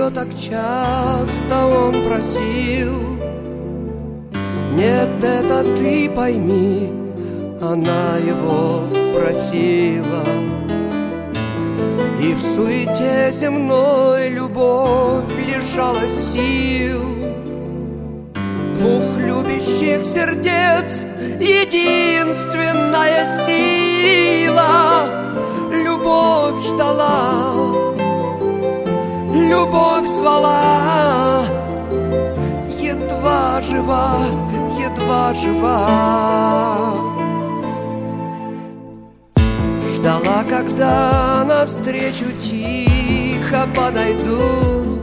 ее так часто он просил. Нет, это ты пойми, она его просила. И в суете земной любовь лишалась сил. Двух любящих сердец единственная сила. Любовь ждала, любовь звала, едва жива, едва жива. Ждала, когда навстречу тихо подойдут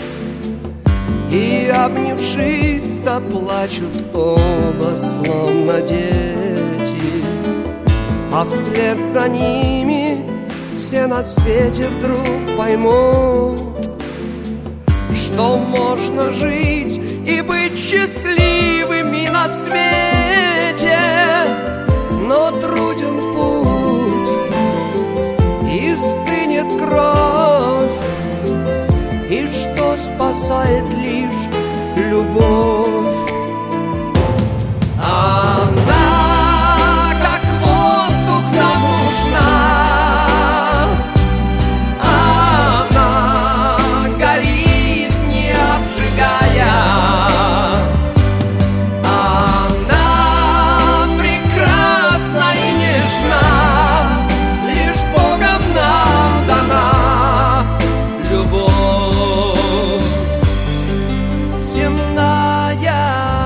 и, обнявшись, заплачут оба, словно дети. А вслед за ними все на свете вдруг поймут, что можно жить и быть счастливыми на свете. Но труден путь, и стынет кровь, и что спасает лишь любовь. Она, как воздух, нам нужна. Она горит, не обжигая. Она прекрасна и нежна, лишь Богом нам дана любовь земная.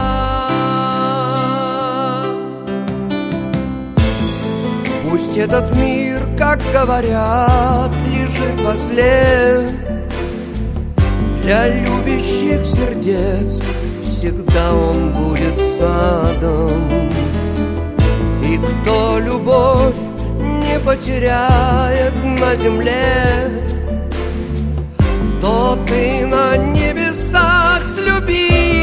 Пусть этот мир, как говорят, лежит возле, для любящих сердец всегда он будет садом. И кто любовь не потеряет на земле, тот и на небесах с любимым